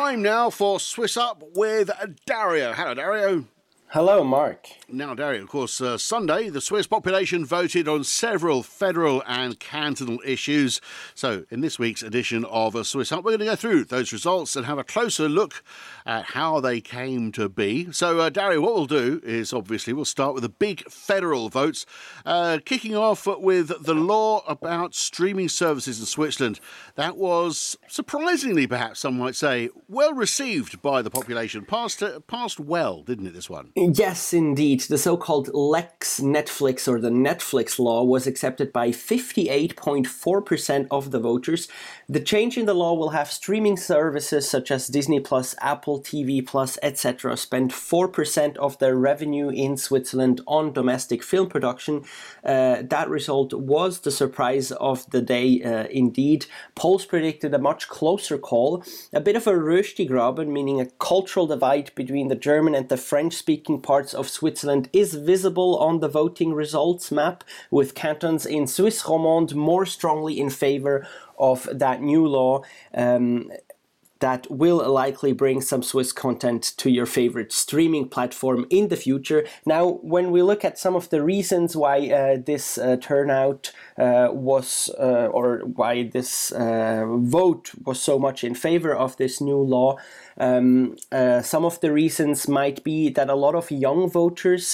Time now for Swiss Up with Dario. Hello, Dario. Hello, Mark. Now, Dario, of course, Sunday, the Swiss population voted on several federal and cantonal issues. So, in this week's edition of Swiss Up, we're going to go through those results and have a closer look at how they came to be. So, Dario, what we'll do is, obviously, we'll start with the big federal votes, kicking off with the law about streaming services in Switzerland. That was, surprisingly, perhaps some might say, well received by the population. Passed well, didn't it, this one? Yes, indeed. The so-called Lex Netflix, or the Netflix law, was accepted by 58.4% of the voters. The change in the law will have streaming services such as Disney+, Apple TV+, etc. spend 4% of their revenue in Switzerland on domestic film production. That result was the surprise of the day, indeed. Polls predicted a much closer call, a bit of a Röstigraben, meaning a cultural divide between the German and the French-speaking parts of Switzerland is visible on the voting results map, with cantons in Suisse romande more strongly in favor of that new law that will likely bring some Swiss content to your favorite streaming platform in the future. Now, when we look at some of the reasons why this turnout was, or why this vote was so much in favor of this new law, some of the reasons might be that a lot of young voters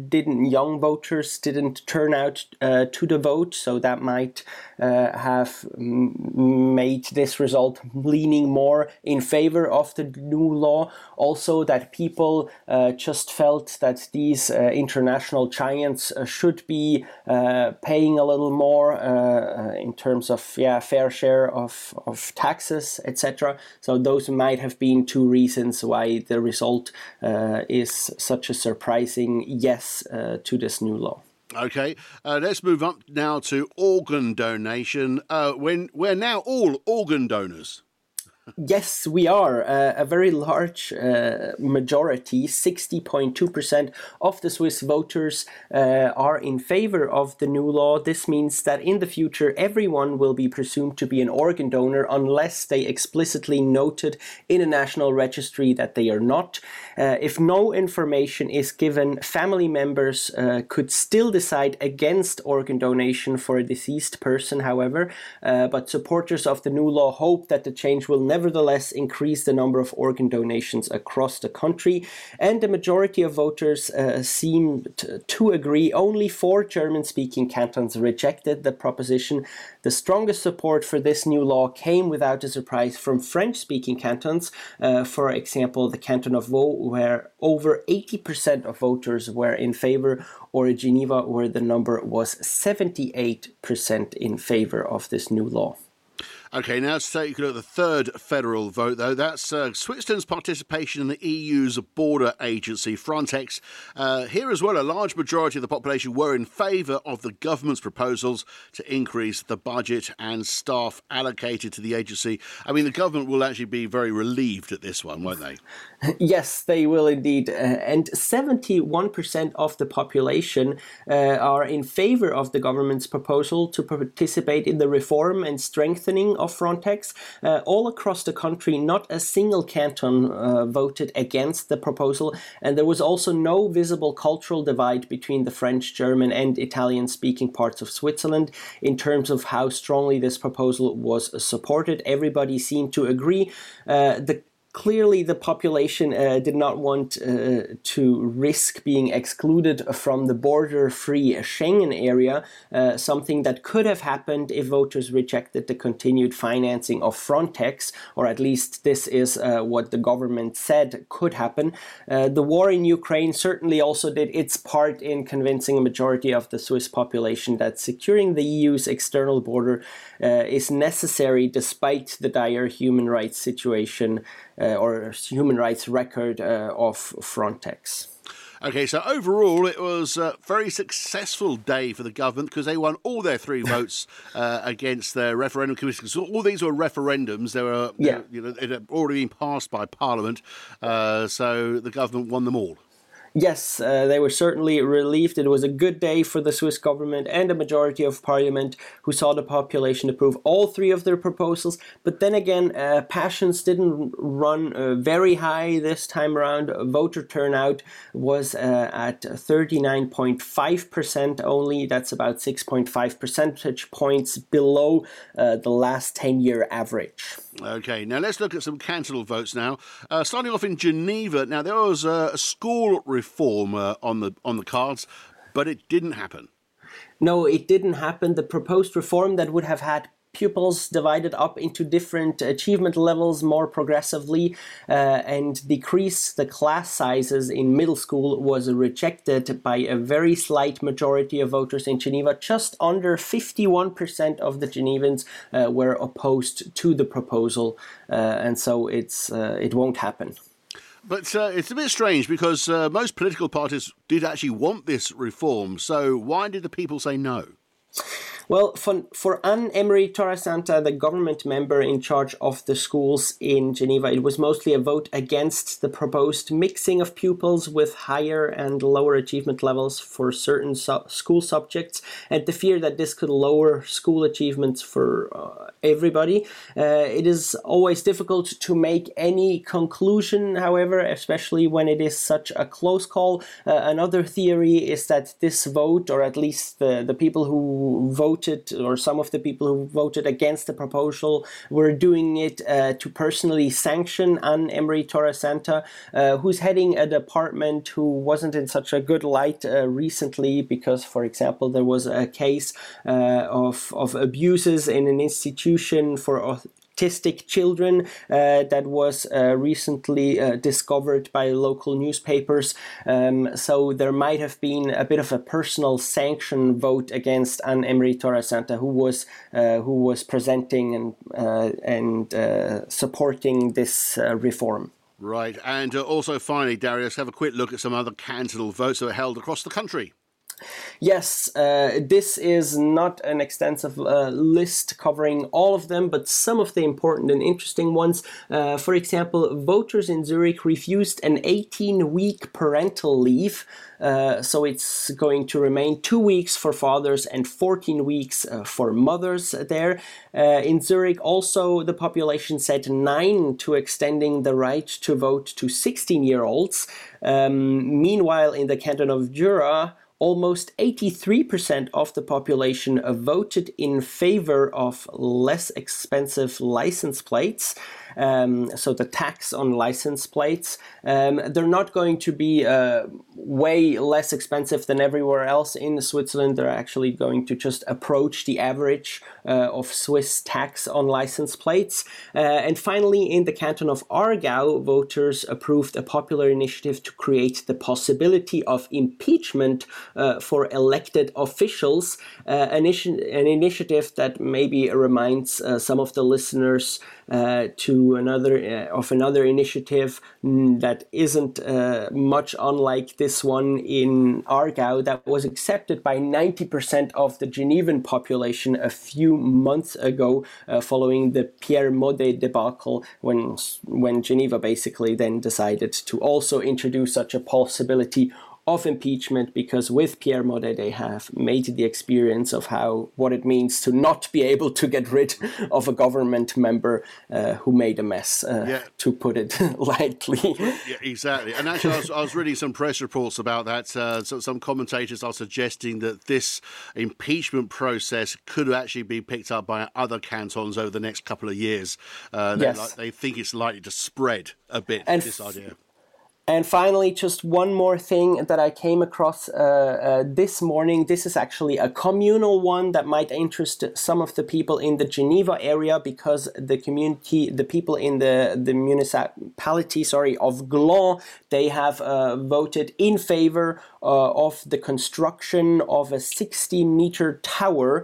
didn't turn out to the vote, so that might have made this result leaning more in favor of the new law. Also, that people just felt that these international giants should be paying a little more in terms of fair share of taxes, etc. So those might have been two reasons why the result is such a surprising yes to this new law. Okay, let's move up now to organ donation. We're now all organ donors. Yes, we are. A very large majority, 60.2% of the Swiss voters are in favor of the new law. This means that in the future, everyone will be presumed to be an organ donor unless they explicitly noted in a national registry that they are not. If no information is given, family members could still decide against organ donation for a deceased person, however, but supporters of the new law hope that the change will nevertheless increase the number of organ donations across the country, and the majority of voters seemed to agree. Only 4 German-speaking cantons rejected the proposition. The strongest support for this new law came without a surprise from French-speaking cantons, for example, the canton of Vaud, where over 80% of voters were in favor, or Geneva, where the number was 78% in favor of this new law. Okay, now let's take a look at the third federal vote, though. That's Switzerland's participation in the EU's border agency, Frontex. Here as well, a large majority of the population were in favour of the government's proposals to increase the budget and staff allocated to the agency. I mean, the government will actually be very relieved at this one, won't they? Yes, they will indeed. And 71% of the population are in favour of the government's proposal to participate in the reform and strengthening of Frontex. All across the country, not a single canton voted against the proposal, and there was also no visible cultural divide between the French, German and Italian-speaking parts of Switzerland in terms of how strongly this proposal was supported. Everybody seemed to agree. Clearly, the population did not want to risk being excluded from the border-free Schengen area, something that could have happened if voters rejected the continued financing of Frontex, or at least this is what the government said could happen. The war in Ukraine certainly also did its part in convincing a majority of the Swiss population that securing the EU's external border is necessary despite the dire human rights situation or human rights record of Frontex. Okay, so overall it was a very successful day for the government because they won all their 3 votes against their referendum commission. So all these were referendums. It had already been passed by Parliament, so the government won them all. Yes, they were certainly relieved. It was a good day for the Swiss government and a majority of parliament who saw the population approve all three of their proposals. But then again, passions didn't run very high this time around. Voter turnout was at 39.5% only. That's about 6.5 percentage points below the last 10-year average. Okay, now let's look at some cantonal votes now. Starting off in Geneva. Now, there was a school reform on the cards, but it didn't happen. No, it didn't happen. The proposed reform that would have had pupils divided up into different achievement levels more progressively and decrease the class sizes in middle school was rejected by a very slight majority of voters in Geneva. Just under 51% of the Genevans were opposed to the proposal, and so it won't happen. But it's a bit strange because most political parties did actually want this reform. So why did the people say no? Well, for Anne-Emery Torresanta, the government member in charge of the schools in Geneva, it was mostly a vote against the proposed mixing of pupils with higher and lower achievement levels for certain school subjects, and the fear that this could lower school achievements for everybody. It is always difficult to make any conclusion, however, especially when it is such a close call. Another theory is that this vote, or at least the people who voted, or some of the people who voted against the proposal, were doing it to personally sanction Anne-Emery Torresanta, who's heading a department who wasn't in such a good light recently because, for example, there was a case of abuses in an institution for autistic children that was recently discovered by local newspapers. So there might have been a bit of a personal sanction vote against Anne-Emery Torresanta, who was presenting and supporting this reform. Right, and also finally, Darius, have a quick look at some other cantonal votes that were held across the country. Yes, this is not an extensive list covering all of them, but some of the important and interesting ones. For example, voters in Zurich refused an 18-week parental leave. So it's going to remain 2 weeks for fathers and 14 weeks for mothers there. In Zurich, also, the population said 9 to extending the right to vote to 16-year-olds. Meanwhile, in the canton of Jura, almost 83% of the population voted in favor of less expensive license plates. So the tax on license plates, they're not going to be way less expensive than everywhere else in Switzerland. They're actually going to just approach the average of Swiss tax on license plates. And finally, in the canton of Aargau, voters approved a popular initiative to create the possibility of impeachment for elected officials, an initiative that maybe reminds some of the listeners to another initiative that isn't much unlike this one in Aargau that was accepted by 90% of the Genevan population a few months ago following the Pierre Modet debacle when Geneva basically then decided to also introduce such a possibility of impeachment, because with Pierre Modet they have made the experience of what it means to not be able to get rid of a government member who made a mess, to put it lightly. Yeah, exactly. And actually, I was reading some press reports about that. So some commentators are suggesting that this impeachment process could actually be picked up by other cantons over the next couple of years. Yes. They think it's likely to spread a bit, this idea. And finally, just one more thing that I came across this morning. This is actually a communal one that might interest some of the people in the Geneva area, because the people in the municipality, of Glon, they have voted in favor of the construction of a 60-meter tower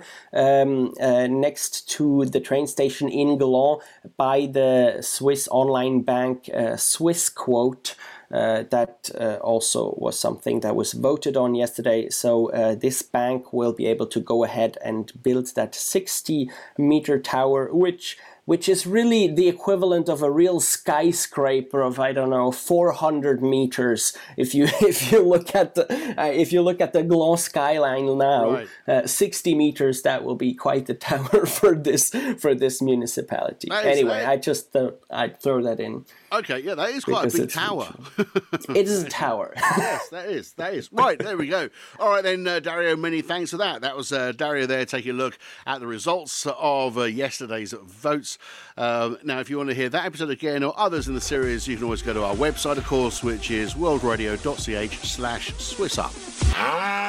next to the train station in Glon by the Swiss online bank Swissquote. That also was something that was voted on yesterday. So this bank will be able to go ahead and build that 60-meter tower, which which is really the equivalent of a real skyscraper of, I don't know, 400 meters. If you look at the Gland skyline now, right. 60 meters, that will be quite the tower for this municipality. I'd throw that in. Okay, yeah, that is quite a big tower. It is a tower. Yes, that is. Right, there we go. All right then, Dario, many thanks for that. That was Dario there taking a look at the results of yesterday's votes. Now, if you want to hear that episode again or others in the series, you can always go to our website, of course, which is worldradio.ch/SwissUp.